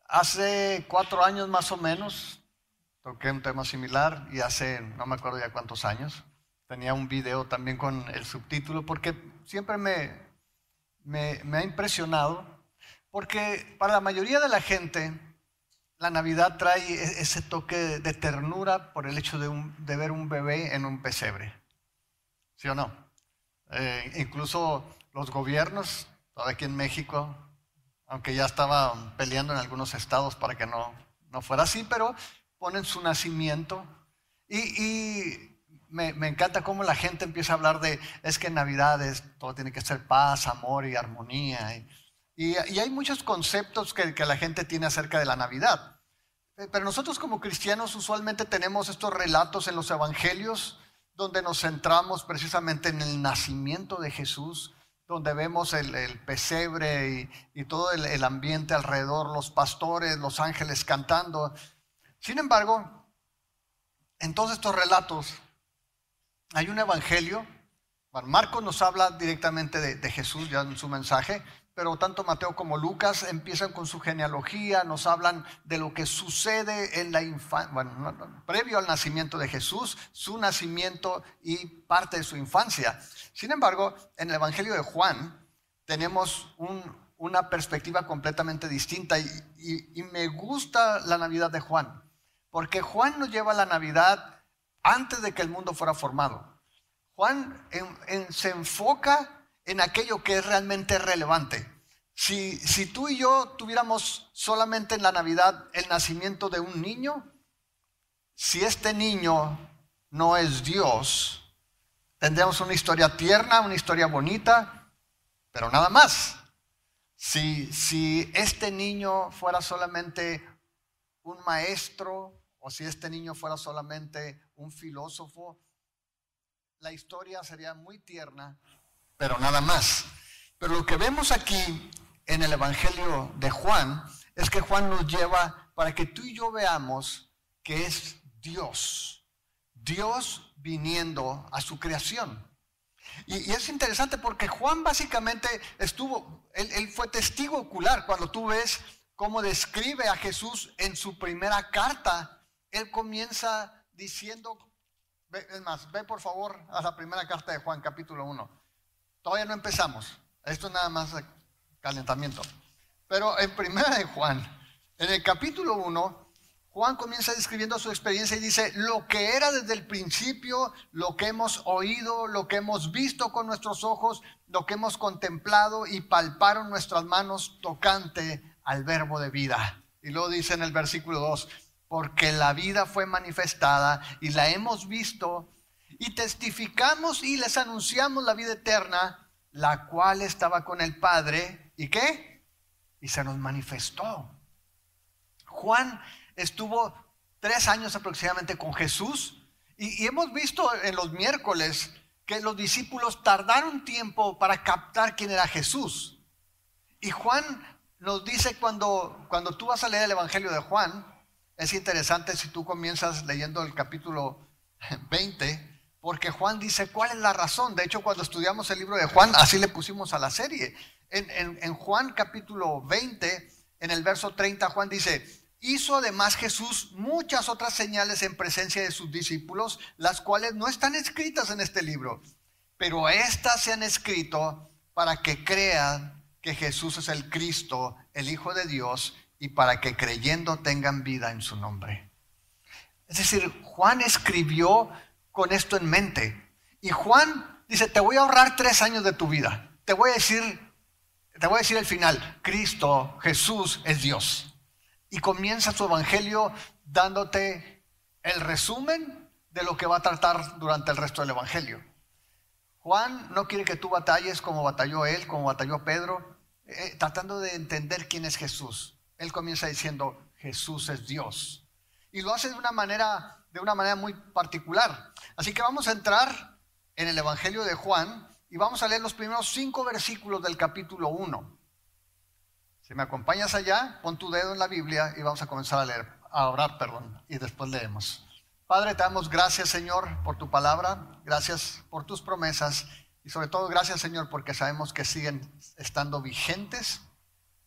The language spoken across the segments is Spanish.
Hace 4 años más o menos toqué un tema similar y hace no me acuerdo ya cuántos años tenía un video también con el subtítulo porque siempre me ha impresionado porque para la mayoría de la gente la Navidad trae ese toque de ternura por el hecho de ver un bebé en un pesebre, ¿sí o no? Incluso los gobiernos, todavía aquí en México, aunque ya estaban peleando en algunos estados para que no fuera así, pero ponen su nacimiento. Y me encanta cómo la gente empieza a hablar es que en Navidad todo tiene que ser paz, amor y armonía. Y hay muchos conceptos que la gente tiene acerca de la Navidad. Pero nosotros como cristianos usualmente tenemos estos relatos en los evangelios donde nos centramos precisamente en el nacimiento de Jesús, donde vemos el pesebre y todo el ambiente alrededor, los pastores, los ángeles cantando. Sin embargo, en todos estos relatos hay un evangelio. Bueno, Marcos nos habla directamente de Jesús ya en su mensaje, pero tanto Mateo como Lucas empiezan con su genealogía, nos hablan de lo que sucede en la infancia, bueno, previo al nacimiento de Jesús, su nacimiento y parte de su infancia. Sin embargo, en el Evangelio de Juan tenemos una perspectiva completamente distinta y me gusta la Navidad de Juan, porque Juan nos lleva a la Navidad antes de que el mundo fuera formado. Juan se enfoca en aquello que es realmente relevante. Si tú y yo tuviéramos solamente en la Navidad el nacimiento de un niño, si este niño no es Dios, tendríamos una historia tierna, una historia bonita, pero nada más. Si este niño fuera solamente un maestro o si este niño fuera solamente un filósofo, la historia sería muy tierna, pero nada más. Pero lo que vemos aquí en el Evangelio de Juan es que Juan nos lleva para que tú y yo veamos que es Dios viniendo a su creación. Y es interesante porque Juan básicamente él fue testigo ocular. Cuando tú ves cómo describe a Jesús en su primera carta, él comienza diciendo, es más, ve por favor a la primera carta de Juan, capítulo 1. Todavía no empezamos, esto es nada más calentamiento. Pero en primera de Juan, en el capítulo 1, Juan comienza describiendo su experiencia y dice, lo que era desde el principio, lo que hemos oído, lo que hemos visto con nuestros ojos, lo que hemos contemplado y palparon nuestras manos tocante al verbo de vida. Y luego dice en el versículo 2, porque la vida fue manifestada y la hemos visto y testificamos y les anunciamos la vida eterna, la cual estaba con el Padre. ¿Y qué? Y se nos manifestó. Juan estuvo 3 años aproximadamente con Jesús y hemos visto en los miércoles que los discípulos tardaron tiempo para captar quién era Jesús. Y Juan nos dice cuando tú vas a leer el Evangelio de Juan, es interesante si tú comienzas leyendo el capítulo 20, porque Juan dice cuál es la razón. De hecho, cuando estudiamos el libro de Juan, así le pusimos a la serie. En Juan capítulo 20, en el verso 30, Juan dice, hizo además Jesús muchas otras señales en presencia de sus discípulos, las cuales no están escritas en este libro, pero estas se han escrito para que crean que Jesús es el Cristo, el Hijo de Dios, y para que creyendo tengan vida en su nombre. Es decir, Juan escribió con esto en mente. Y Juan dice, te voy a ahorrar 3 años de tu vida. Te voy a decir el final, Cristo, Jesús es Dios. Y comienza su evangelio dándote el resumen de lo que va a tratar durante el resto del evangelio. Juan no quiere que tú batalles como batalló él, como batalló Pedro, tratando de entender quién es Jesús. Él comienza diciendo, Jesús es Dios. Y lo hace de una manera muy particular. Así que vamos a entrar en el Evangelio de Juan y vamos a leer los primeros 5 versículos del capítulo 1. Si me acompañas allá, pon tu dedo en la Biblia y vamos a comenzar a orar, y después leemos. Padre, te damos gracias, Señor, por tu palabra, gracias por tus promesas y sobre todo gracias, Señor, porque sabemos que siguen estando vigentes,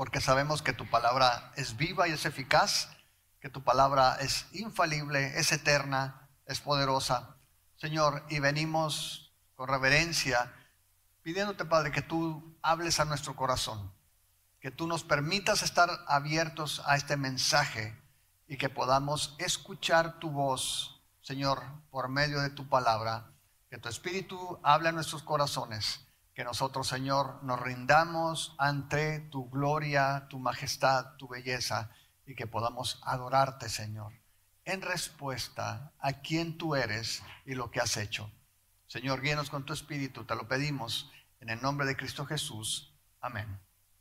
porque sabemos que tu palabra es viva y es eficaz, que tu palabra es infalible, es eterna, es poderosa. Señor, y venimos con reverencia, pidiéndote, Padre, que tú hables a nuestro corazón, que tú nos permitas estar abiertos a este mensaje y que podamos escuchar tu voz, Señor, por medio de tu palabra, que tu Espíritu hable a nuestros corazones, que nosotros, Señor, nos rindamos ante tu gloria, tu majestad, tu belleza, y que podamos adorarte, Señor, en respuesta a quien tú eres y lo que has hecho. Señor, guíanos con tu Espíritu, te lo pedimos en el nombre de Cristo Jesús. Amén.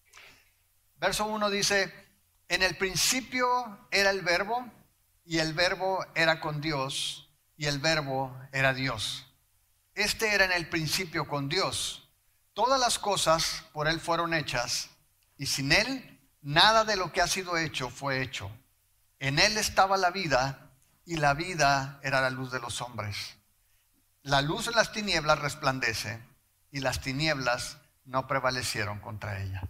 Verso 1 dice: en el principio era el Verbo, y el Verbo era con Dios, y el Verbo era Dios. Este era en el principio con Dios. Todas las cosas por Él fueron hechas, y sin Él nada de lo que ha sido hecho fue hecho. En Él estaba la vida, y la vida era la luz de los hombres. La luz en las tinieblas resplandece, y las tinieblas no prevalecieron contra ella.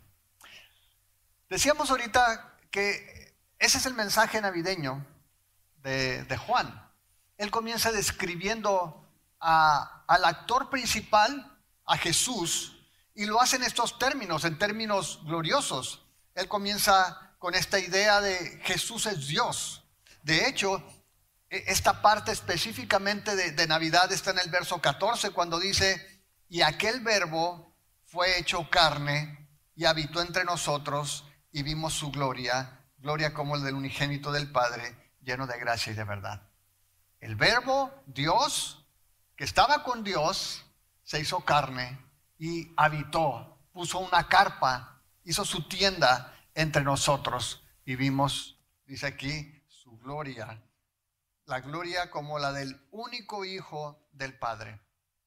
Decíamos ahorita que ese es el mensaje navideño de Juan. Él comienza describiendo al actor principal, a Jesús, y lo hace en estos términos, en términos gloriosos. Él comienza con esta idea de Jesús es Dios. De hecho, esta parte específicamente de Navidad está en el verso 14, cuando dice: y aquel Verbo fue hecho carne y habitó entre nosotros, y vimos su gloria, gloria como el del unigénito del Padre, lleno de gracia y de verdad. El Verbo, Dios, que estaba con Dios, se hizo carne y habitó, puso una carpa, hizo su tienda entre nosotros, y vimos, dice aquí, su gloria, la gloria como la del único Hijo del Padre.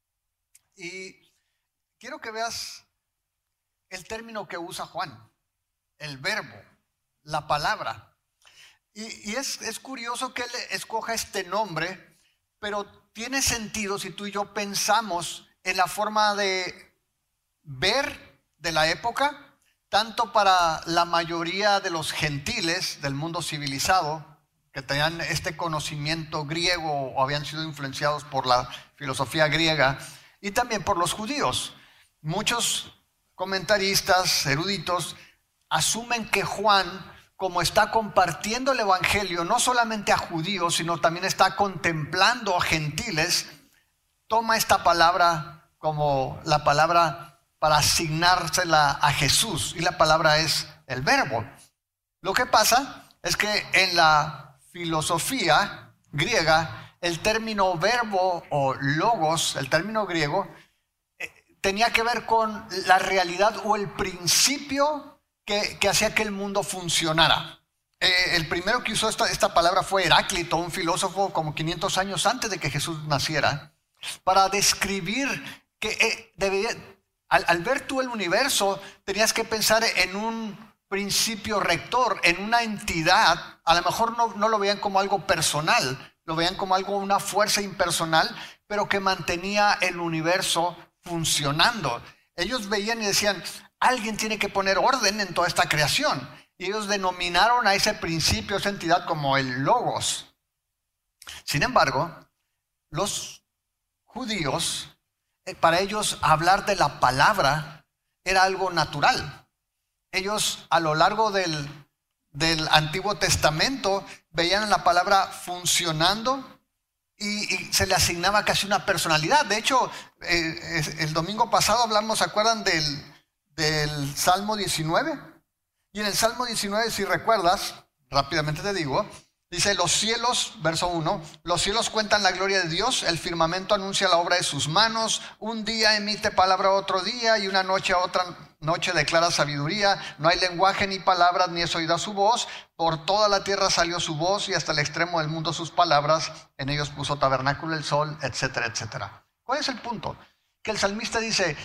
Y quiero que veas el término que usa Juan: el Verbo, la palabra. Y es curioso que él escoja este nombre, pero tiene sentido si tú y yo pensamos en la forma de ver de la época, tanto para la mayoría de los gentiles del mundo civilizado, que tenían este conocimiento griego o habían sido influenciados por la filosofía griega, y también por los judíos. Muchos comentaristas, eruditos, asumen que Juan, como está compartiendo el evangelio no solamente a judíos, sino también está contemplando a gentiles, toma esta palabra como la palabra para asignársela a Jesús, y la palabra es el Verbo. Lo que pasa es que en la filosofía griega, el término verbo o logos, el término griego, tenía que ver con la realidad o el principio que hacía que el mundo funcionara. El primero que usó esta palabra fue Heráclito, un filósofo como 500 años antes de que Jesús naciera, para describir que al ver tú el universo, tenías que pensar en un principio rector, en una entidad. A lo mejor no lo veían como algo personal, lo veían como una fuerza impersonal, pero que mantenía el universo funcionando. Ellos veían y decían: alguien tiene que poner orden en toda esta creación. Y ellos denominaron a ese principio, esa entidad, como el Logos. Sin embargo, los judíos, para ellos hablar de la palabra era algo natural. Ellos, a lo largo del Antiguo Testamento, veían la palabra funcionando y se le asignaba casi una personalidad. De hecho, el domingo pasado hablamos, ¿se acuerdan del Salmo 19? Y en el Salmo 19, si recuerdas, rápidamente te digo, dice: los cielos, verso 1, los cielos cuentan la gloria de Dios, el firmamento anuncia la obra de sus manos, un día emite palabra a otro día, y una noche a otra noche declara sabiduría. No hay lenguaje ni palabras, ni es oída su voz. Por toda la tierra salió su voz, y hasta el extremo del mundo sus palabras. En ellos puso tabernáculo el sol, etcétera, etcétera. ¿Cuál es el punto? Que el salmista dice: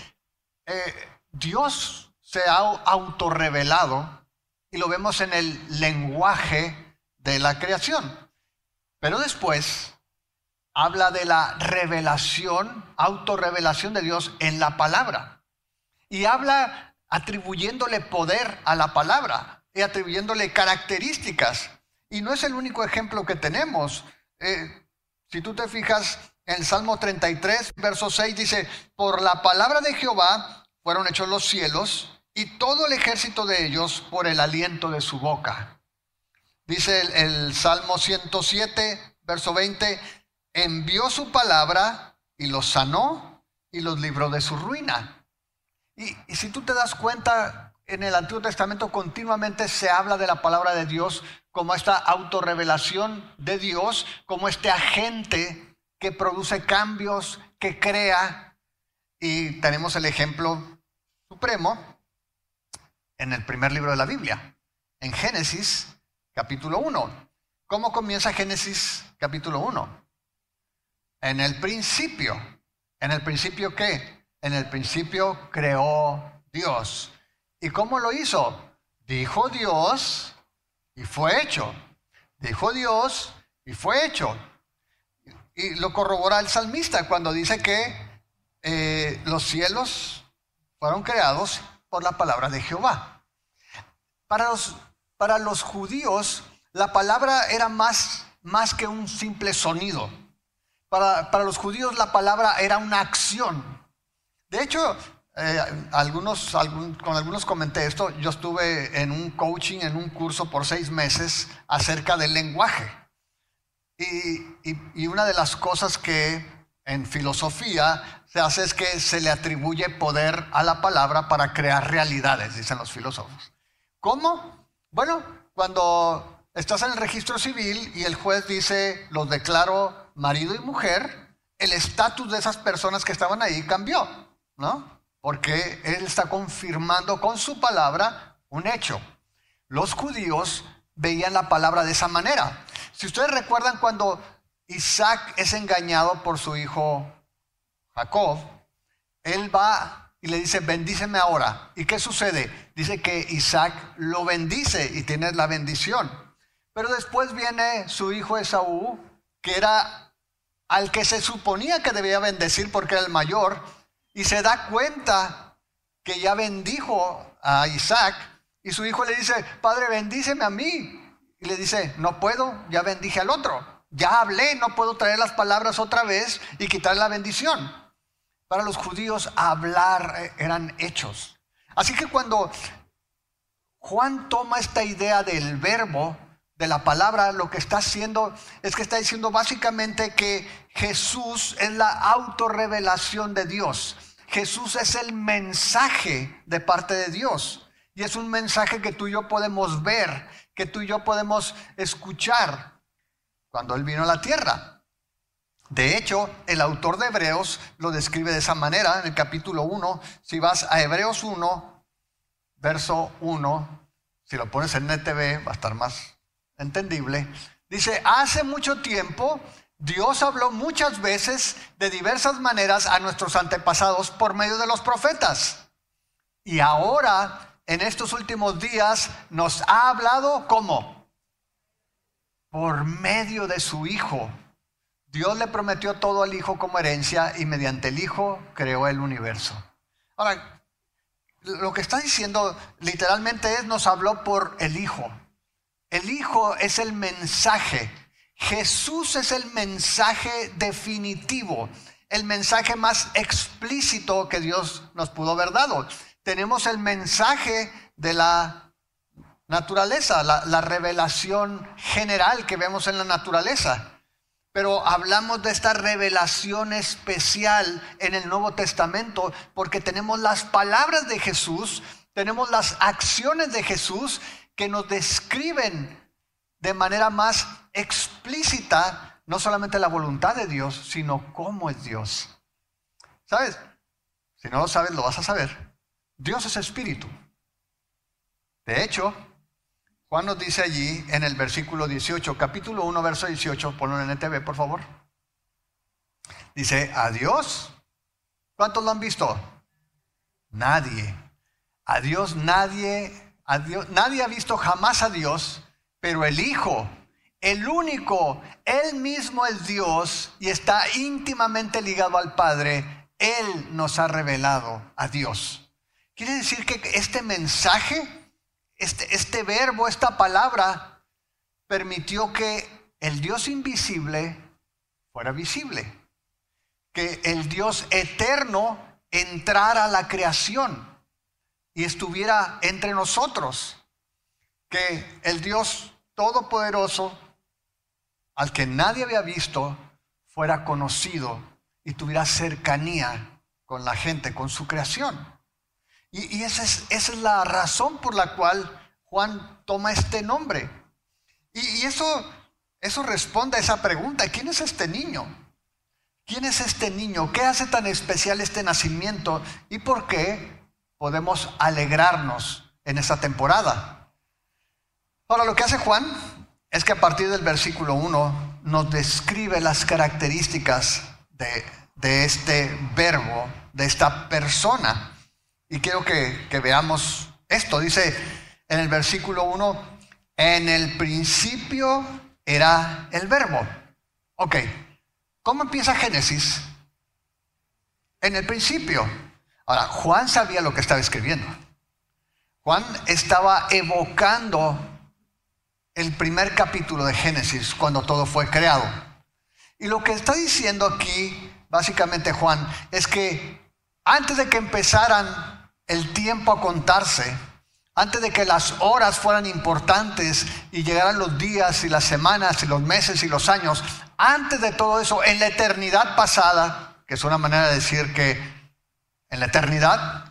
Dios se ha autorrevelado, y lo vemos en el lenguaje de la creación. Pero después habla de la revelación, autorrevelación de Dios en la palabra. Y habla atribuyéndole poder a la palabra y atribuyéndole características. Y no es el único ejemplo que tenemos. Si tú te fijas en el Salmo 33, verso 6, dice: por la palabra de Jehová fueron hechos los cielos, y todo el ejército de ellos por el aliento de su boca. Dice el Salmo 107, verso 20: envió su palabra y los sanó y los libró de su ruina. Y si tú te das cuenta, en el Antiguo Testamento continuamente se habla de la palabra de Dios como esta autorrevelación de Dios, como este agente que produce cambios, que crea. Y tenemos el ejemplo supremo en el primer libro de la Biblia, en Génesis capítulo 1. ¿Cómo comienza Génesis capítulo 1? En el principio. ¿En el principio qué? En el principio creó Dios. ¿Y cómo lo hizo? Dijo Dios y fue hecho. Dijo Dios y fue hecho. Y lo corrobora el salmista cuando dice que los cielos fueron creados por la palabra de Jehová. Para los judíos, la palabra era más que un simple sonido. Para los judíos la palabra era una acción. De hecho, con algunos comenté esto. Yo estuve en un coaching, en un curso por 6 meses acerca del lenguaje. Y una de las cosas que en filosofía se hace es que se le atribuye poder a la palabra para crear realidades, dicen los filósofos. ¿Cómo? Bueno, cuando estás en el registro civil y el juez dice: los declaro marido y mujer, el estatus de esas personas que estaban ahí cambió, ¿no? Porque él está confirmando con su palabra un hecho. Los judíos veían la palabra de esa manera. Si ustedes recuerdan cuando Isaac es engañado por su hijo Jacob, él va y le dice: bendíceme ahora. ¿Y qué sucede? Dice que Isaac lo bendice y tiene la bendición. Pero después viene su hijo Esaú, que era al que se suponía que debía bendecir porque era el mayor, y se da cuenta que ya bendijo a Isaac, y su hijo le dice: padre, bendíceme a mí. Y le dice: no puedo, ya bendije al otro. Ya hablé, no puedo traer las palabras otra vez y quitar la bendición. Para los judíos hablar eran hechos. Así que cuando Juan toma esta idea del verbo, de la palabra, lo que está haciendo es que está diciendo básicamente que Jesús es la autorrevelación de Dios. Jesús es el mensaje de parte de Dios. Y es un mensaje que tú y yo podemos ver, que tú y yo podemos escuchar cuando Él vino a la tierra. De hecho, el autor de Hebreos lo describe de esa manera en el capítulo 1. Si vas a Hebreos 1, verso 1, si lo pones en NTV va a estar más entendible. Dice: hace mucho tiempo Dios habló muchas veces de diversas maneras a nuestros antepasados por medio de los profetas. Y ahora, en estos últimos días, nos ha hablado ¿cómo? Por medio de su Hijo. Dios le prometió todo al Hijo como herencia y mediante el Hijo creó el universo. Ahora, lo que está diciendo literalmente es: nos habló por el Hijo. El Hijo es el mensaje. Jesús es el mensaje definitivo, el mensaje más explícito que Dios nos pudo haber dado. Tenemos el mensaje de la naturaleza, la revelación general que vemos en la naturaleza. Pero hablamos de esta revelación especial en el Nuevo Testamento porque tenemos las palabras de Jesús, tenemos las acciones de Jesús que nos describen de manera más explícita no solamente la voluntad de Dios, sino cómo es Dios. ¿Sabes? Si no lo sabes, lo vas a saber. Dios es espíritu. De hecho, Juan nos dice allí en el versículo 18, capítulo 1, verso 18, ponlo en NTV, por favor. Dice: a Dios, ¿cuántos lo han visto? Nadie. A Dios nadie ha visto jamás a Dios, pero el Hijo, el único, Él mismo es Dios y está íntimamente ligado al Padre. Él nos ha revelado a Dios. quiere decir que este mensaje, este verbo, esta palabra, permitió que el Dios invisible fuera visible. Que el Dios eterno entrara a la creación y estuviera entre nosotros. Que el Dios todopoderoso, al que nadie había visto, fuera conocido y tuviera cercanía con la gente, con su creación. Y esa es la razón por la cual Juan toma este nombre. Y eso responde a esa pregunta: ¿quién es este niño? ¿Quién es este niño? ¿Qué hace tan especial este nacimiento? ¿Y por qué podemos alegrarnos en esta temporada? Ahora, lo que hace Juan es que a partir del versículo 1 nos describe las características de este verbo, de esta persona. Y quiero que veamos esto. Dice en el versículo 1, en el principio era el verbo. Ok, ¿cómo empieza Génesis? En el principio. Ahora, Juan sabía lo que estaba escribiendo. Juan estaba evocando el primer capítulo de Génesis, cuando todo fue creado. Y lo que está diciendo aquí, básicamente Juan, es que antes de que empezaran el tiempo a contarse, antes de que las horas fueran importantes y llegaran los días y las semanas y los meses y los años, antes de todo eso, en la eternidad pasada, que es una manera de decir que en la eternidad,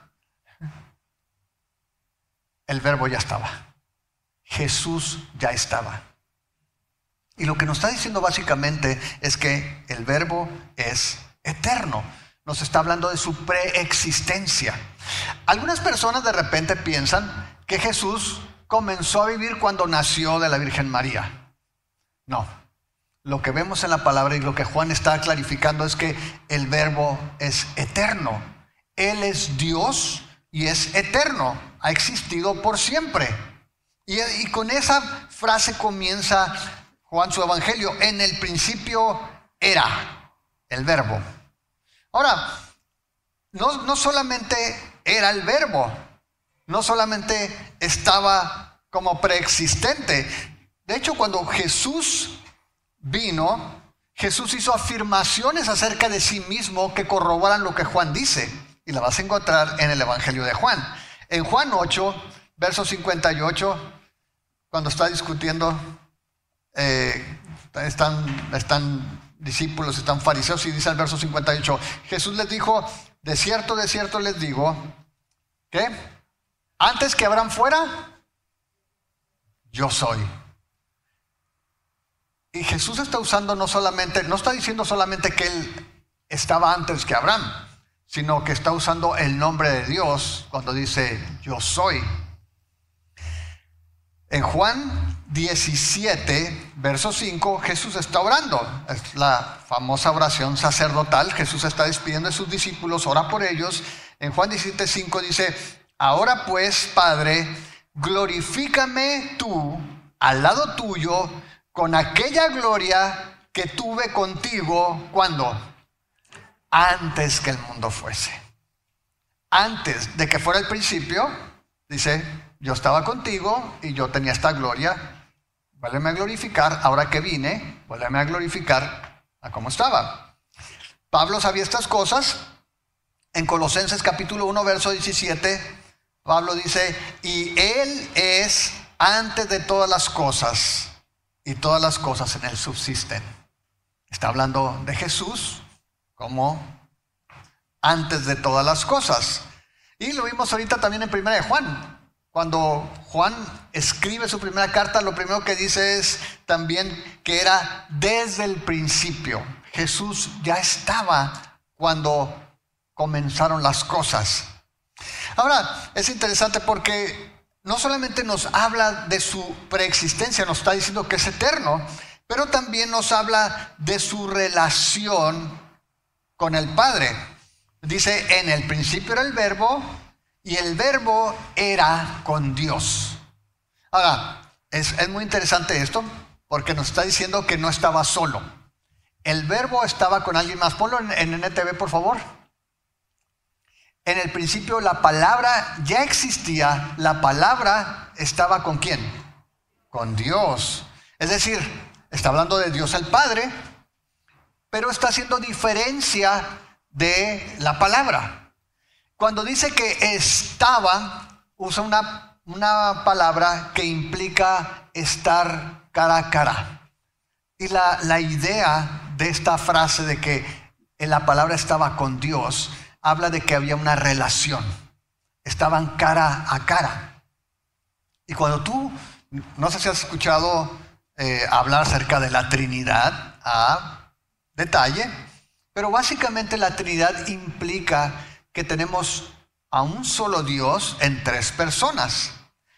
el verbo ya estaba. Jesús ya estaba. Y lo que nos está diciendo básicamente es que el verbo es eterno. Nos está hablando de su preexistencia. Algunas personas de repente piensan que Jesús comenzó a vivir cuando nació de la Virgen María. No. Lo que vemos en la palabra y lo que Juan está clarificando es que el verbo es eterno. Él es Dios y es eterno. Ha existido por siempre. Y con esa frase comienza Juan su evangelio. En el principio era el verbo. Ahora, no solamente era el verbo, no solamente estaba como preexistente. De hecho, cuando Jesús vino, Jesús hizo afirmaciones acerca de sí mismo que corroboran lo que Juan dice. Y la vas a encontrar en el evangelio de Juan. En Juan 8, verso 58, cuando está discutiendo, están discípulos, están fariseos, y dice el verso 58, Jesús les dijo, de cierto les digo, ¿qué? Antes que Abraham fuera, yo soy. Y Jesús está usando no está diciendo solamente que él estaba antes que Abraham, sino que está usando el nombre de Dios cuando dice, yo soy. En Juan 17, verso 5, Jesús está orando. Es la famosa oración sacerdotal. Jesús está despidiendo de sus discípulos, ora por ellos. En Juan 17, 5 dice, ahora pues, Padre, glorifícame tú al lado tuyo con aquella gloria que tuve contigo, ¿cuándo? Antes que el mundo fuese. Antes de que fuera el principio, dice, yo estaba contigo y yo tenía esta gloria, vuélveme a glorificar, ahora que vine, vuélveme a glorificar a cómo estaba. Pablo sabía estas cosas. En Colosenses capítulo 1, verso 17, Pablo dice, y Él es antes de todas las cosas, y todas las cosas en Él subsisten. Está hablando de Jesús como antes de todas las cosas. Y lo vimos ahorita también en 1 de Juan. Cuando Juan escribe su primera carta, lo primero que dice es también que era desde el principio. Jesús ya estaba cuando comenzaron las cosas. Ahora, es interesante porque no solamente nos habla de su preexistencia, nos está diciendo que es eterno, pero también nos habla de su relación con el Padre. Dice, en el principio era el verbo, y el verbo era con Dios. Ahora, es muy interesante esto, porque nos está diciendo que no estaba solo. El verbo estaba con alguien más. Ponlo en NTV, por favor. En el principio la palabra ya existía, la palabra estaba ¿con quién? Con Dios. Es decir, está hablando de Dios el Padre, pero está haciendo diferencia de la palabra. Cuando dice que estaba, usa una palabra que implica estar cara a cara. Y la idea de esta frase de que la palabra estaba con Dios, habla de que había una relación. Estaban cara a cara. Y cuando tú, no sé si has escuchado hablar acerca de la Trinidad a detalle, pero básicamente la Trinidad implica que tenemos a un solo Dios en tres personas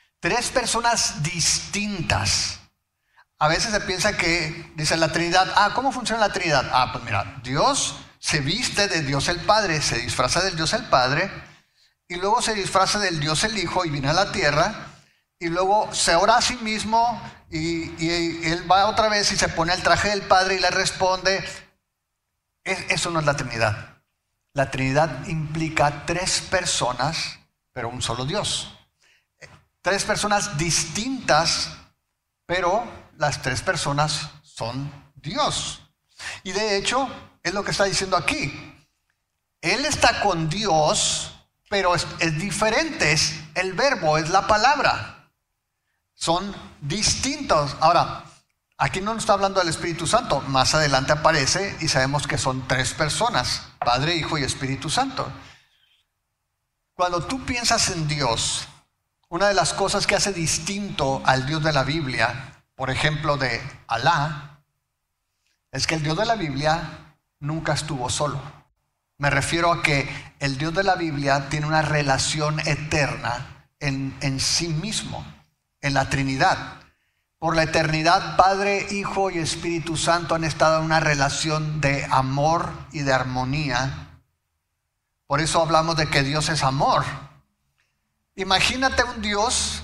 distintas. A veces se piensa que, dice la Trinidad, ¿cómo funciona la Trinidad? Pues mira, Dios se viste de Dios el Padre, se disfraza del Dios el Padre, y luego se disfraza del Dios el Hijo y viene a la tierra, y luego se ora a sí mismo, y él va otra vez y se pone el traje del Padre y le responde. Eso no es la Trinidad. La Trinidad implica tres personas, pero un solo Dios. Tres personas distintas, pero las tres personas son Dios. Y de hecho, es lo que está diciendo aquí. Él está con Dios, pero es diferente. Es el verbo, es la palabra. Son distintos. Ahora, aquí no nos está hablando del Espíritu Santo. Más adelante aparece y sabemos que son tres personas: Padre, Hijo y Espíritu Santo. Cuando tú piensas en Dios, una de las cosas que hace distinto al Dios de la Biblia, por ejemplo de Alá, es que el Dios de la Biblia nunca estuvo solo. Me refiero a que el Dios de la Biblia tiene una relación eterna en sí mismo, en la Trinidad. Por la eternidad, Padre, Hijo y Espíritu Santo han estado en una relación de amor y de armonía. Por eso hablamos de que Dios es amor. Imagínate un Dios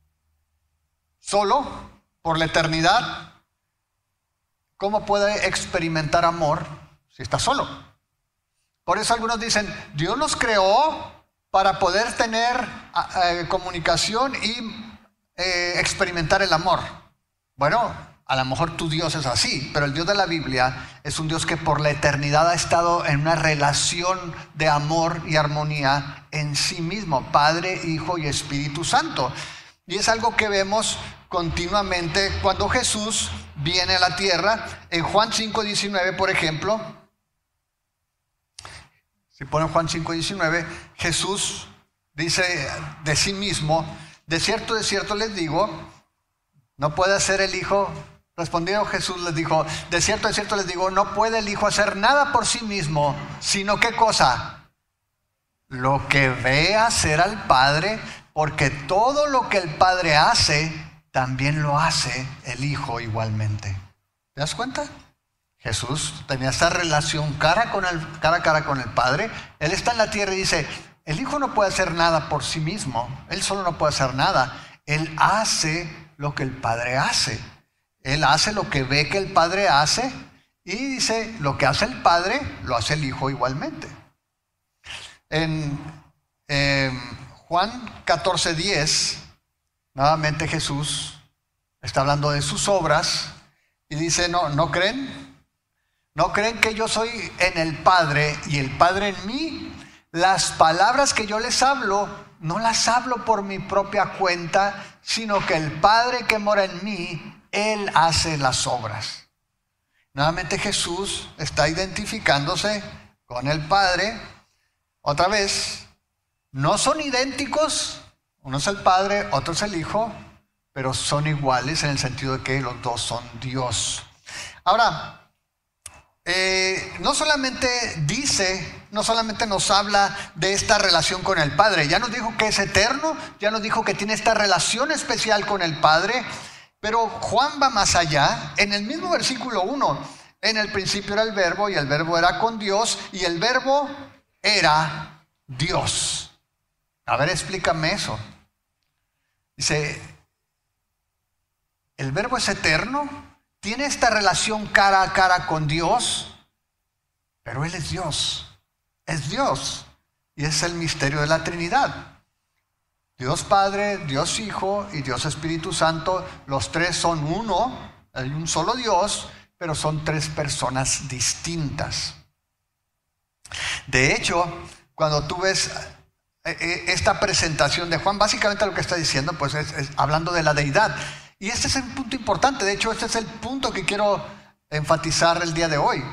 solo por la eternidad. ¿Cómo puede experimentar amor si está solo? Por eso algunos dicen, Dios los creó para poder tener comunicación y experimentar el amor. Bueno, a lo mejor tu Dios es así, pero el Dios de la Biblia es un Dios que por la eternidad ha estado en una relación de amor y armonía en sí mismo, Padre, Hijo y Espíritu Santo. Y es algo que vemos continuamente cuando Jesús viene a la tierra. En Juan 5:19, por ejemplo, si ponen Juan 5:19, Jesús dice de sí mismo, de cierto les digo, no puede hacer el Hijo. Respondiendo Jesús les dijo, de cierto les digo, no puede el Hijo hacer nada por sí mismo, sino ¿qué cosa? Lo que ve hacer al Padre, porque todo lo que el Padre hace, también lo hace el Hijo igualmente. ¿Te das cuenta? Jesús tenía esta relación cara a cara con el Padre. Él está en la tierra y dice, el Hijo no puede hacer nada por sí mismo. Él solo no puede hacer nada. Él hace lo que el Padre hace. Él hace lo que ve que el Padre hace y dice, lo que hace el Padre, lo hace el Hijo igualmente. En Juan 14:10, nuevamente Jesús está hablando de sus obras y dice, ¿no creen? ¿No creen que yo soy en el Padre y el Padre en mí? Las palabras que yo les hablo, no las hablo por mi propia cuenta, sino que el Padre que mora en mí, Él hace las obras. Nuevamente Jesús está identificándose con el Padre. Otra vez, no son idénticos. Uno es el Padre, otro es el Hijo, pero son iguales en el sentido de que los dos son Dios. Ahora, no solamente nos habla de esta relación con el Padre. Ya nos dijo que es eterno, ya nos dijo que tiene esta relación especial con el Padre. Pero Juan va más allá. En el mismo versículo 1, en el principio era el verbo y el verbo era con Dios y el verbo era Dios. A ver, explícame eso. Dice, el verbo es eterno, tiene esta relación cara a cara con Dios, pero Él es Dios. Es Dios. y es el misterio de la Trinidad. Dios Padre, Dios Hijo y Dios Espíritu Santo, los tres son uno, hay un solo Dios, pero son tres personas distintas. De hecho, cuando tú ves esta presentación de Juan, básicamente lo que está diciendo pues es hablando de la deidad. Y este es el punto importante, de hecho este es el punto que quiero enfatizar el día de hoy.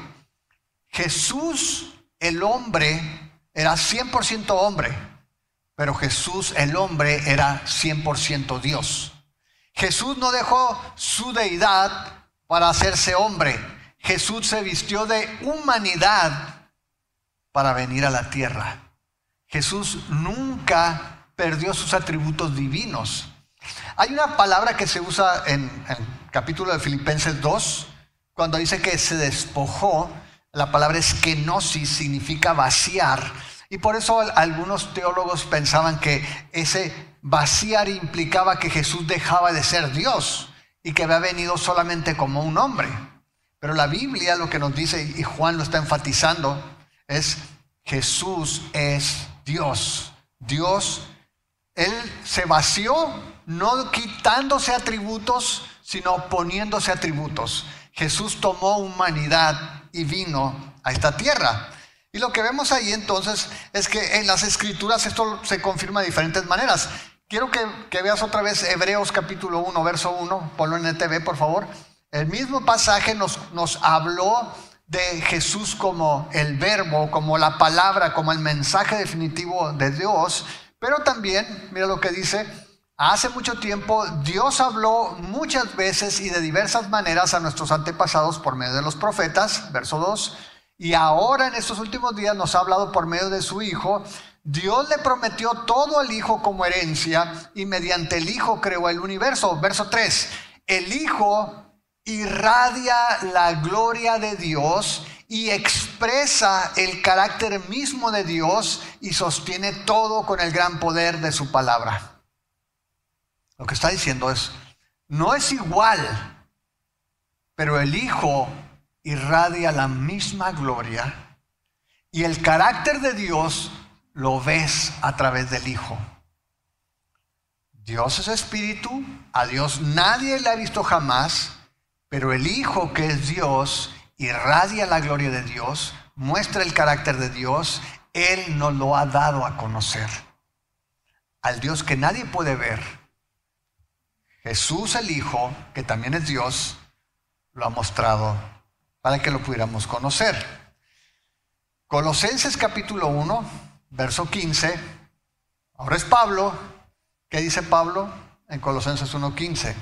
Jesús, el hombre, era 100% hombre, pero Jesús, el hombre, era 100% Dios. Jesús no dejó su deidad para hacerse hombre. Jesús se vistió de humanidad para venir a la tierra. Jesús nunca perdió sus atributos divinos. Hay una palabra que se usa en el capítulo de Filipenses 2, cuando dice que se despojó. La palabra es kenosis, significa vaciar. Y por eso algunos teólogos pensaban que ese vaciar implicaba que Jesús dejaba de ser Dios y que había venido solamente como un hombre. Pero la Biblia lo que nos dice, y Juan lo está enfatizando, es Jesús es Dios. Dios, Él se vació, no quitándose atributos, sino poniéndose atributos. Jesús tomó humanidad y vino a esta tierra. Y lo que vemos ahí entonces es que en las Escrituras esto se confirma de diferentes maneras. Quiero que veas otra vez Hebreos capítulo 1, verso 1, ponlo en el TV por favor. El mismo pasaje nos habló de Jesús como el verbo, como la palabra, como el mensaje definitivo de Dios. Pero también, mira lo que dice, hace mucho tiempo Dios habló muchas veces y de diversas maneras a nuestros antepasados por medio de los profetas, verso 2. Y ahora en estos últimos días nos ha hablado por medio de su Hijo. Dios le prometió todo al Hijo como herencia y mediante el Hijo creó el universo. Verso 3. El Hijo irradia la gloria de Dios y expresa el carácter mismo de Dios y sostiene todo con el gran poder de su palabra. Lo que está diciendo es, no es igual, pero el Hijo irradia la misma gloria y el carácter de Dios lo ves a través del Hijo. Dios es espíritu, a Dios nadie le ha visto jamás, pero el Hijo, que es Dios, irradia la gloria de Dios, muestra el carácter de Dios. Él nos lo ha dado a conocer. Al Dios que nadie puede ver, Jesús el Hijo, que también es Dios, lo ha mostrado para que lo pudiéramos conocer. Colosenses capítulo 1, verso 15. Ahora es Pablo. ¿Qué dice Pablo en Colosenses 1:15?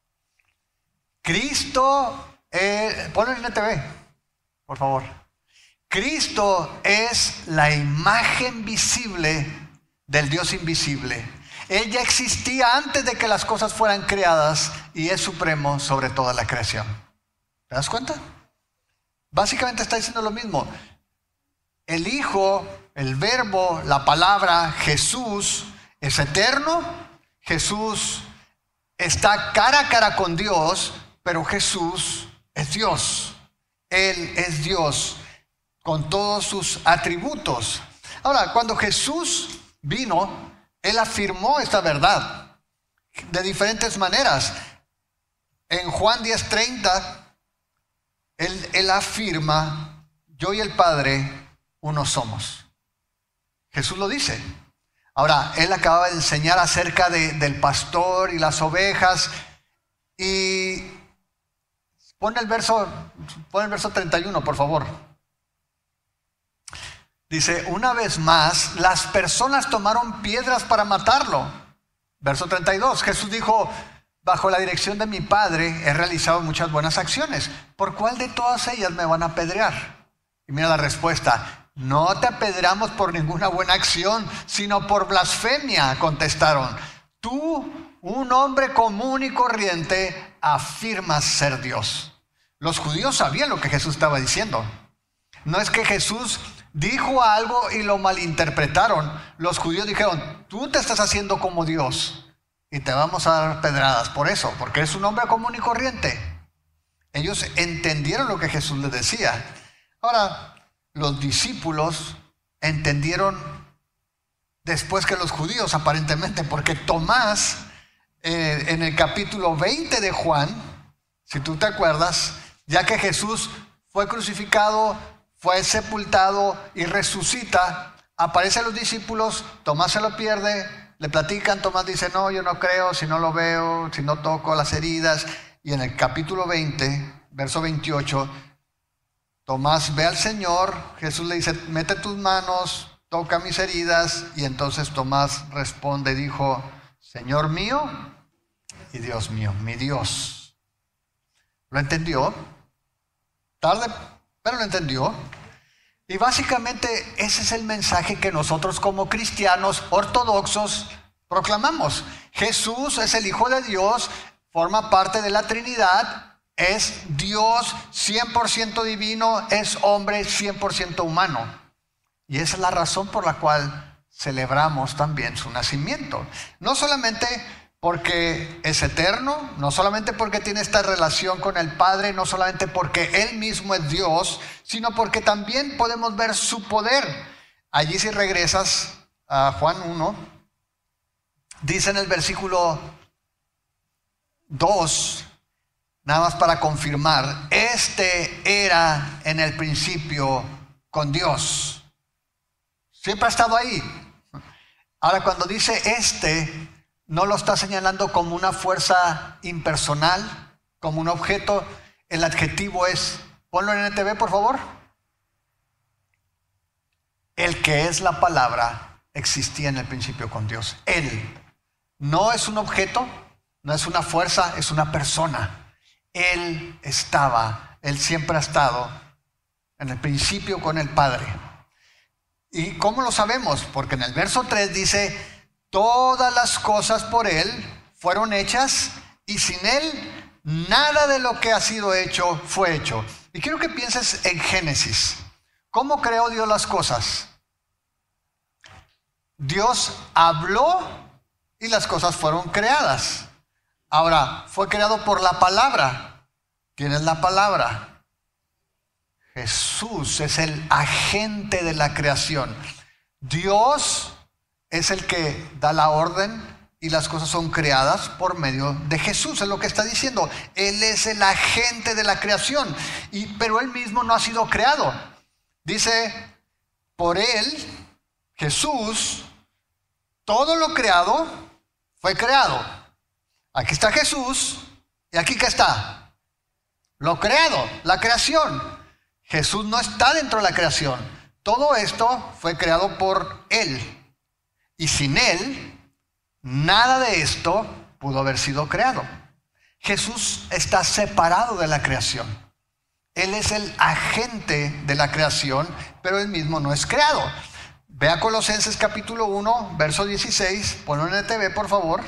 Cristo, ponlo en la TV, por favor. Cristo es la imagen visible del Dios invisible. Él ya existía antes de que las cosas fueran creadas y es supremo sobre toda la creación. ¿Te das cuenta? Básicamente está diciendo lo mismo. El Hijo, el Verbo, la palabra, Jesús, es eterno. Jesús está cara a cara con Dios, pero Jesús es Dios. Él es Dios con todos sus atributos. Ahora, cuando Jesús vino, Él afirmó esta verdad de diferentes maneras. En Juan 10:30, Él afirma, yo y el Padre uno somos. Jesús lo dice. Ahora, Él acababa de enseñar acerca del pastor y las ovejas. Y pon el verso 31, por favor. Dice, una vez más, las personas tomaron piedras para matarlo. Verso 32, Jesús dijo, bajo la dirección de mi Padre he realizado muchas buenas acciones. ¿Por cuál de todas ellas me van a apedrear? Y mira la respuesta, no te apedreamos por ninguna buena acción, sino por blasfemia, contestaron. Tú, un hombre común y corriente, afirmas ser Dios. Los judíos sabían lo que Jesús estaba diciendo. No es que Jesús dijo algo y lo malinterpretaron. Los judíos dijeron, tú te estás haciendo como Dios y te vamos a dar pedradas por eso, porque eres un hombre común y corriente. Ellos entendieron lo que Jesús les decía. Ahora, los discípulos entendieron después que los judíos, aparentemente, porque Tomás, en el capítulo 20 de Juan, si tú te acuerdas, ya que Jesús fue crucificado, fue sepultado y resucita, aparece a los discípulos, Tomás se lo pierde, le platican, Tomás dice, no, yo no creo, si no lo veo, si no toco las heridas. Y en el capítulo 20, verso 28, Tomás ve al Señor, Jesús le dice, mete tus manos, toca mis heridas, y entonces Tomás responde, dijo, Señor mío y Dios mío, mi Dios. ¿Lo entendió? Tarde, pero lo entendió. Y básicamente ese es el mensaje que nosotros como cristianos ortodoxos proclamamos. Jesús es el Hijo de Dios, forma parte de la Trinidad, es Dios 100% divino, es hombre 100% humano. Y esa es la razón por la cual celebramos también su nacimiento. No solamente porque es eterno, no solamente porque tiene esta relación con el Padre, no solamente porque Él mismo es Dios, sino porque también podemos ver su poder. Allí si regresas a Juan 1, dice en el versículo 2, nada más para confirmar, este era en el principio con Dios. Siempre ha estado ahí. Ahora cuando dice este, no lo está señalando como una fuerza impersonal, como un objeto. El adjetivo es, ponlo en NTV por favor. El que es la palabra existía en el principio con Dios. Él no es un objeto, no es una fuerza, es una persona. Él estaba, Él siempre ha estado en el principio con el Padre. ¿Y cómo lo sabemos? Porque en el verso 3 dice, todas las cosas por Él fueron hechas y sin Él nada de lo que ha sido hecho fue hecho. Y quiero que pienses en Génesis. ¿Cómo creó Dios las cosas? Dios habló y las cosas fueron creadas. Ahora, fue creado por la palabra. ¿Quién es la palabra? Jesús es el agente de la creación. Dios es el que da la orden y las cosas son creadas por medio de Jesús. Es lo que está diciendo. Él es el agente de la creación. Pero Él mismo no ha sido creado. Dice, por Él, Jesús, todo lo creado fue creado. Aquí está Jesús y aquí ¿qué está? Lo creado, la creación. Jesús no está dentro de la creación. Todo esto fue creado por Él. Y sin Él, nada de esto pudo haber sido creado. Jesús está separado de la creación. Él es el agente de la creación, pero Él mismo no es creado. Ve a Colosenses capítulo 1, verso 16. Ponlo en el TV, por favor.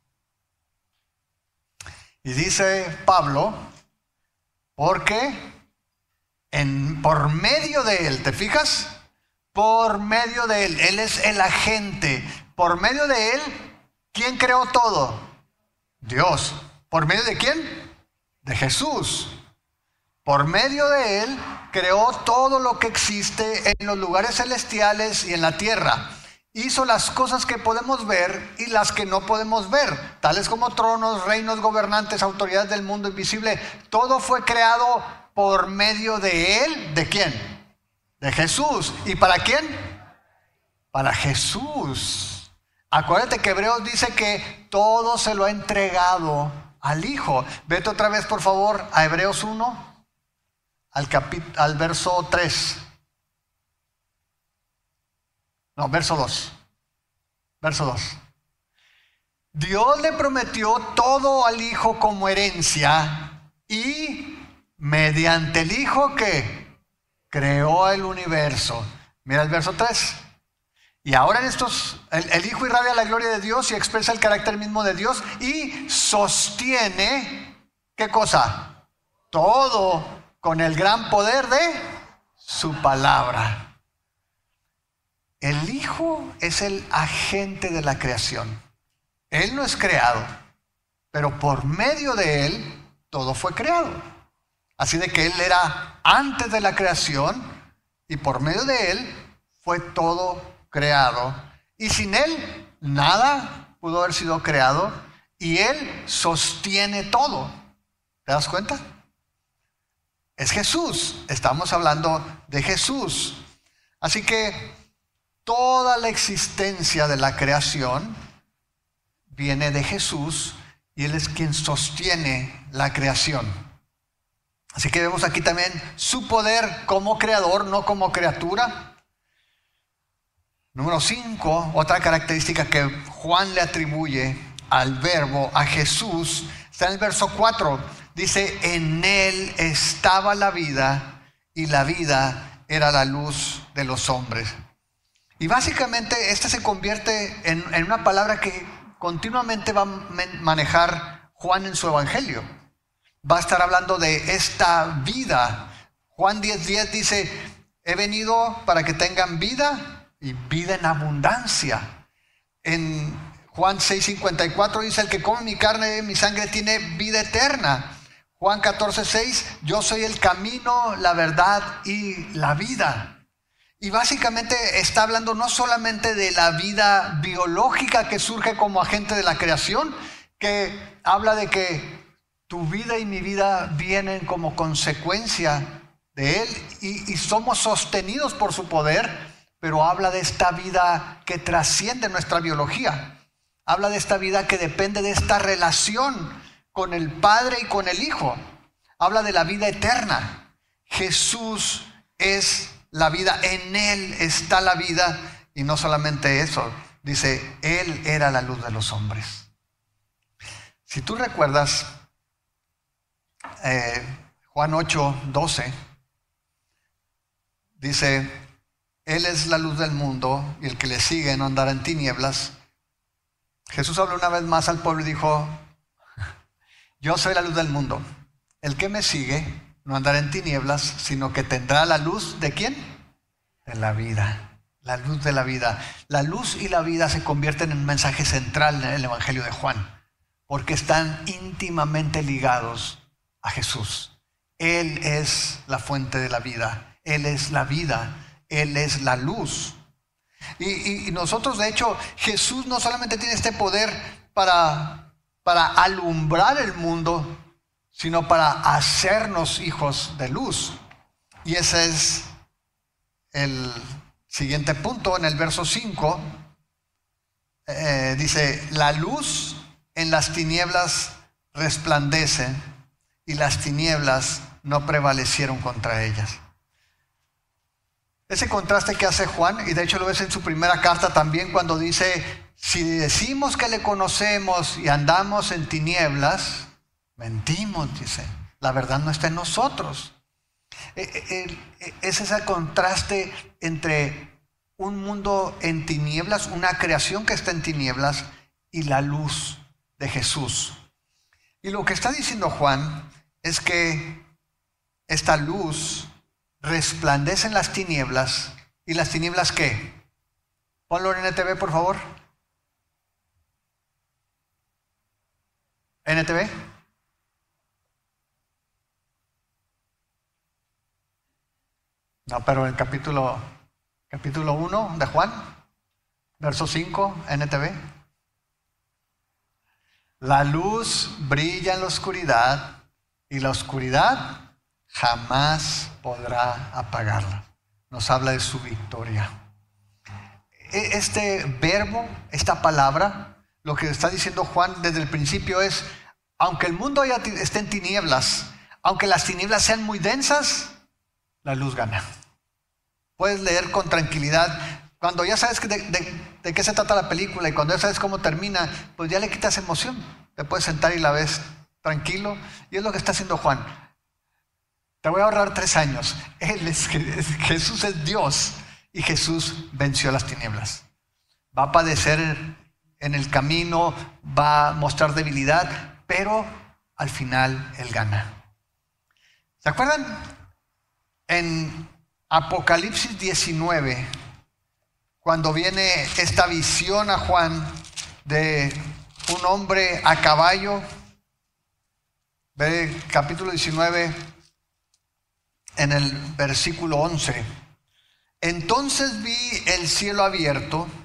Y dice Pablo, porque por medio de Él, ¿te fijas? Por medio de Él, Él es el agente. Por medio de Él, ¿quién creó todo? Dios. ¿Por medio de quién? De Jesús. Por medio de Él, creó todo lo que existe en los lugares celestiales y en la tierra. Hizo las cosas que podemos ver y las que no podemos ver, tales como tronos, reinos, gobernantes, autoridades del mundo invisible. Todo fue creado por medio de Él. ¿De quién? De Jesús. ¿Y para quién? Para Jesús. Acuérdate que Hebreos dice que todo se lo ha entregado al Hijo. Vete otra vez por favor a Hebreos 1, al verso 3. No, verso 2. Verso 2. Dios le prometió todo al Hijo como herencia y mediante el Hijo que creó el universo. Mira el verso 3. Y ahora en estos, el Hijo irradia la gloria de Dios y expresa el carácter mismo de Dios y sostiene, ¿qué cosa? Todo con el gran poder de su palabra. El Hijo es el agente de la creación. Él no es creado, pero por medio de Él todo fue creado. Así de que Él era antes de la creación y por medio de Él fue todo creado Y sin Él, nada pudo haber sido creado. Y Él sostiene todo. ¿Te das cuenta? Es Jesús. Estamos hablando de Jesús. Así que toda la existencia de la creación viene de Jesús y Él es quien sostiene la creación. Así que vemos aquí también su poder como creador, no como criatura. Número 5, otra característica que Juan le atribuye al verbo, a Jesús, está en el verso 4. Dice, en Él estaba la vida y la vida era la luz de los hombres. Y básicamente esta se convierte en una palabra que continuamente va a manejar Juan en su evangelio. Va a estar hablando de esta vida. Juan 10:10 dice, he venido para que tengan vida y vida en abundancia. En Juan 6:54 dice, el que come mi carne y mi sangre tiene vida eterna. Juan 14:6, yo soy el camino, la verdad y la vida. Y básicamente está hablando no solamente de la vida biológica que surge como agente de la creación, que habla de que tu vida y mi vida vienen como consecuencia de Él y somos sostenidos por su poder, pero habla de esta vida que trasciende nuestra biología. Habla de esta vida que depende de esta relación con el Padre y con el Hijo. Habla de la vida eterna. Jesús es la vida, en Él está la vida. Y no solamente eso, dice, Él era la luz de los hombres. Si tú recuerdas Juan 8:12, dice, Él es la luz del mundo y el que le sigue no andará en tinieblas. Jesús habló una vez más al pueblo y dijo, yo soy la luz del mundo. El que me sigue no andará en tinieblas, sino que tendrá la luz ¿de quién? De la vida. La luz de la vida. La luz y la vida se convierten en un mensaje central en el Evangelio de Juan, porque están íntimamente ligados a Jesús. Él es la fuente de la vida. Él es la vida. Él es la luz. Y nosotros, de hecho, Jesús no solamente tiene este poder para alumbrar el mundo, sino para hacernos hijos de luz. Y ese es el siguiente punto. En el verso 5 dice, la luz en las tinieblas resplandece y las tinieblas no prevalecieron contra ellas. Ese contraste que hace Juan, y de hecho lo ves en su primera carta también, cuando dice, si decimos que le conocemos y andamos en tinieblas, mentimos, dice, la verdad no está en nosotros. Es ese contraste entre un mundo en tinieblas, una creación que está en tinieblas, y la luz de Jesús. Y lo que está diciendo Juan es que esta luz resplandece en las tinieblas. ¿Y las tinieblas qué? Ponlo en NTV, por favor. NTV. No, pero el capítulo 1 de Juan, verso 5, NTV. La luz brilla en la oscuridad y la oscuridad jamás podrá apagarla. Nos habla de su victoria. Este verbo, esta palabra, lo que está diciendo Juan desde el principio es, aunque el mundo esté en tinieblas, aunque las tinieblas sean muy densas, la luz gana. Puedes leer con tranquilidad. Cuando ya sabes de qué se trata la película y cuando ya sabes cómo termina, pues ya le quitas emoción. Te puedes sentar y la ves tranquilo. Y es lo que está haciendo Juan. Te voy a ahorrar 3 años. Jesús es Dios y Jesús venció las tinieblas. Va a padecer en el camino, va a mostrar debilidad, pero al final Él gana. ¿Se acuerdan? En Apocalipsis 19, cuando viene esta visión a Juan de un hombre a caballo, ve capítulo 19, en el versículo 11. Entonces vi el cielo abierto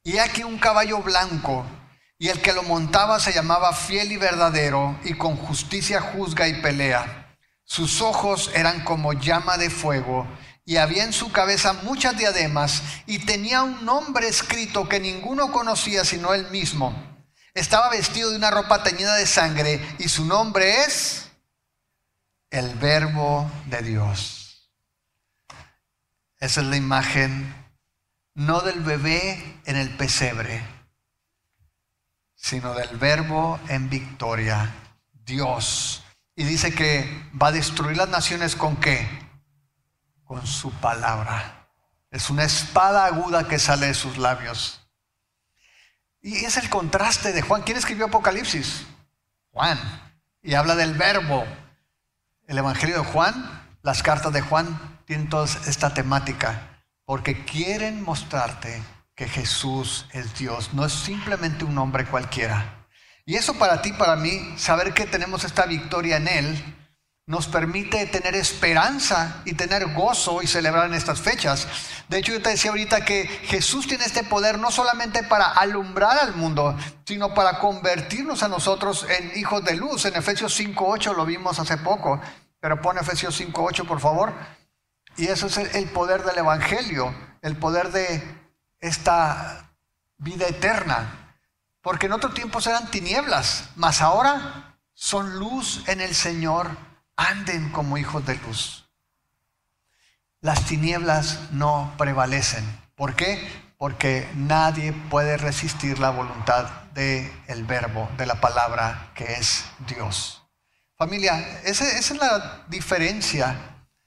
Y aquí un caballo blanco, y el que lo montaba se llamaba Fiel y Verdadero, y con justicia juzga y pelea. Sus ojos eran como llama de fuego, y había en su cabeza muchas diademas, y tenía un nombre escrito que ninguno conocía sino él mismo. Estaba vestido de una ropa teñida de sangre, y su nombre es el Verbo de Dios. Esa es la imagen, no del bebé en el pesebre, sino del Verbo en victoria, Dios. Y dice que va a destruir las naciones ¿con qué? Con su palabra. Es una espada aguda que sale de sus labios. Y es el contraste de Juan. ¿Quién escribió Apocalipsis? Juan. Y habla del Verbo. El Evangelio de Juan, las cartas de Juan tienen toda esta temática, porque quieren mostrarte que Jesús es Dios, no es simplemente un hombre cualquiera. Y eso para ti, para mí, saber que tenemos esta victoria en Él, nos permite tener esperanza y tener gozo y celebrar en estas fechas. De hecho, yo te decía ahorita que Jesús tiene este poder no solamente para alumbrar al mundo, sino para convertirnos a nosotros en hijos de luz. En Efesios 5:8 lo vimos hace poco, pero pon Efesios 5:8 por favor. Y eso es el poder del Evangelio, el poder de esta vida eterna. Porque en otro tiempo eran tinieblas, mas ahora son luz en el Señor. Anden como hijos de luz. Las tinieblas no prevalecen. ¿Por qué? Porque nadie puede resistir la voluntad del Verbo, de la palabra que es Dios. Familia, esa es la diferencia.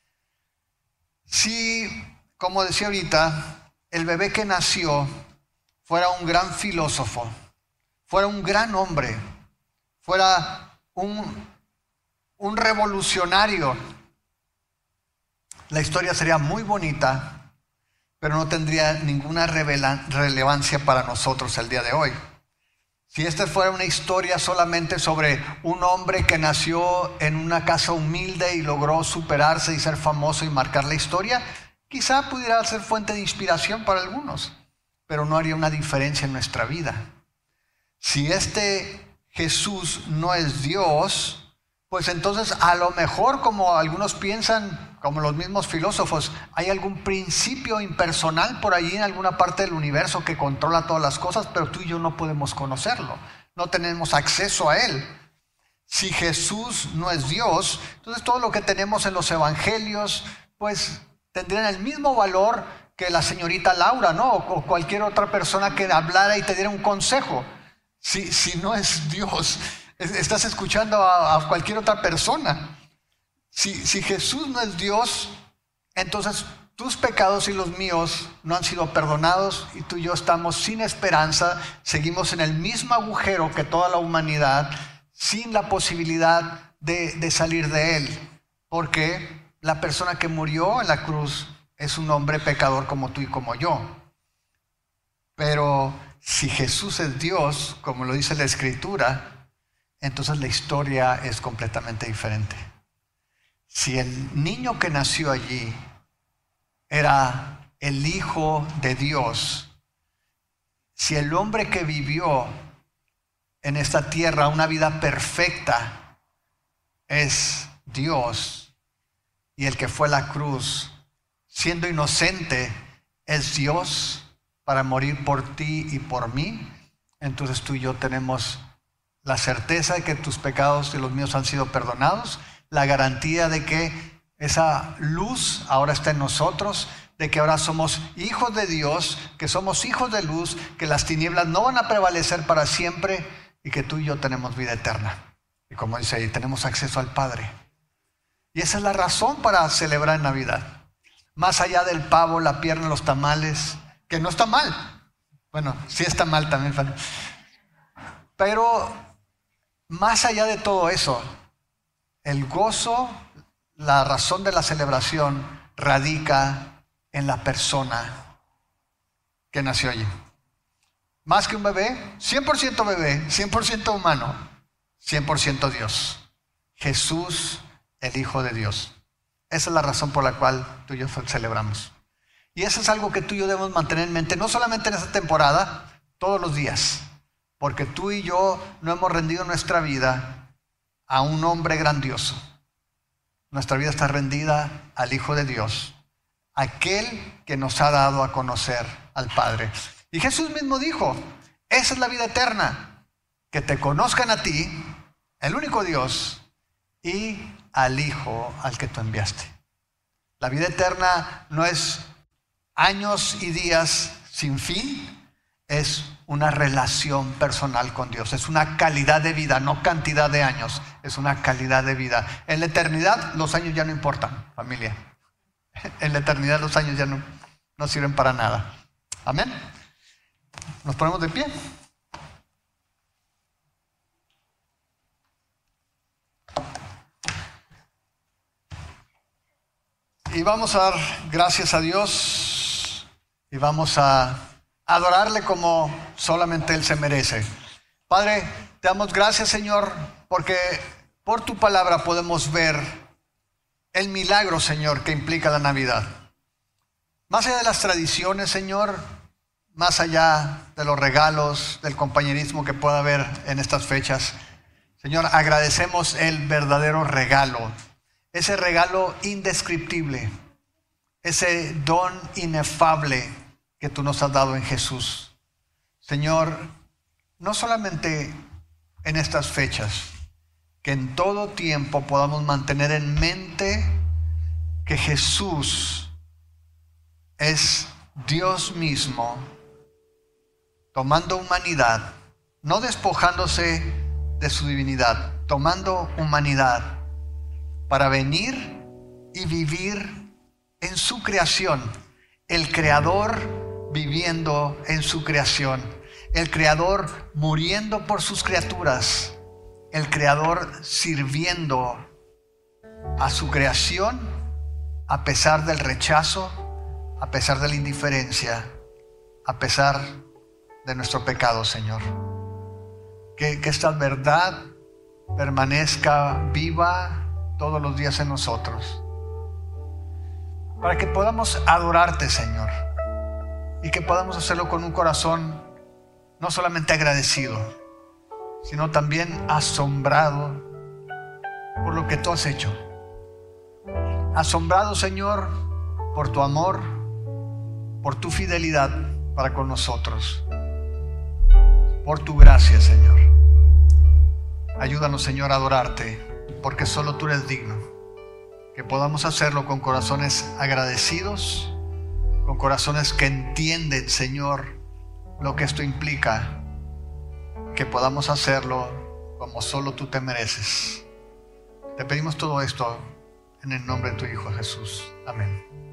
Si, como decía ahorita, el bebé que nació fuera un gran filósofo, fuera un gran hombre, fuera un revolucionario, la historia sería muy bonita, pero no tendría ninguna relevancia para nosotros el día de hoy. Si esta fuera una historia solamente sobre un hombre que nació en una casa humilde y logró superarse y ser famoso y marcar la historia, quizá pudiera ser fuente de inspiración para algunos, pero no haría una diferencia en nuestra vida. Si este Jesús no es Dios, pues entonces a lo mejor, como algunos piensan, como los mismos filósofos, hay algún principio impersonal por allí en alguna parte del universo que controla todas las cosas, pero tú y yo no podemos conocerlo, no tenemos acceso a él. Si Jesús no es Dios, entonces todo lo que tenemos en los evangelios, pues tendrían el mismo valor que la señorita Laura, ¿no? O cualquier otra persona que hablara y te diera un consejo. Si no es Dios, estás escuchando a cualquier otra persona. Si Jesús no es Dios, entonces tus pecados y los míos no han sido perdonados y tú y yo estamos sin esperanza, seguimos en el mismo agujero que toda la humanidad, sin la posibilidad de salir de él, porque la persona que murió en la cruz es un hombre pecador como tú y como yo. Pero si Jesús es Dios, como lo dice la Escritura, entonces la historia es completamente diferente. Si el niño que nació allí era el Hijo de Dios, si el hombre que vivió en esta tierra una vida perfecta es Dios, y el que fue a la cruz siendo inocente es Dios para morir por ti y por mí, entonces tú y yo tenemos la certeza de que tus pecados y los míos han sido perdonados, la garantía de que esa luz ahora está en nosotros, de que ahora somos hijos de Dios, que somos hijos de luz, que las tinieblas no van a prevalecer para siempre y que tú y yo tenemos vida eterna. Y como dice ahí, tenemos acceso al Padre. Y esa es la razón para celebrar Navidad. Más allá del pavo, la pierna, los tamales, que no está mal. Bueno, sí está mal también. Pero más allá de todo eso, el gozo, la razón de la celebración radica en la persona que nació allí. Más que un bebé, 100% humano, 100% Dios. Jesús, el Hijo de Dios. Esa es la razón por la cual tú y yo celebramos. Y eso es algo que tú y yo debemos mantener en mente, no solamente en esta temporada, todos los días. Porque tú y yo no hemos rendido nuestra vida a un hombre grandioso. Nuestra vida está rendida al Hijo de Dios, aquel que nos ha dado a conocer al Padre. Y Jesús mismo dijo, esa es la vida eterna, que te conozcan a ti, el único Dios, y al Hijo al que tú enviaste. La vida eterna no es años y días sin fin, es una relación personal con Dios, es una calidad de vida, no cantidad de años, es una calidad de vida. En la eternidad los años ya no importan, familia. En la eternidad los años ya no sirven para nada. Amén. Nos ponemos de pie. Y vamos a dar gracias a Dios y vamos a adorarle como solamente Él se merece. Padre, te damos gracias, Señor, porque por tu palabra podemos ver el milagro, Señor, que implica la Navidad. Más allá de las tradiciones, Señor, más allá de los regalos, del compañerismo que pueda haber en estas fechas, Señor, agradecemos el verdadero regalo, ese regalo indescriptible, ese don inefable que tú nos has dado en Jesús. Señor, no solamente en estas fechas, que en todo tiempo podamos mantener en mente que Jesús es Dios mismo, tomando humanidad, no despojándose de su divinidad, tomando humanidad para venir y vivir en su creación, el Creador viviendo en su creación, el Creador muriendo por sus criaturas, el Creador sirviendo a su creación a pesar del rechazo, a pesar de la indiferencia, a pesar de nuestro pecado, Señor. Que esta verdad permanezca viva todos los días en nosotros, para que podamos adorarte, Señor, y que podamos hacerlo con un corazón no solamente agradecido, sino también asombrado por lo que tú has hecho. Asombrado, Señor, por tu amor, por tu fidelidad para con nosotros, por tu gracia, Señor. Ayúdanos, Señor, a adorarte, porque solo tú eres digno. Que podamos hacerlo con corazones agradecidos, con corazones que entienden, Señor, lo que esto implica. Que podamos hacerlo como solo tú te mereces. Te pedimos todo esto en el nombre de tu Hijo Jesús. Amén.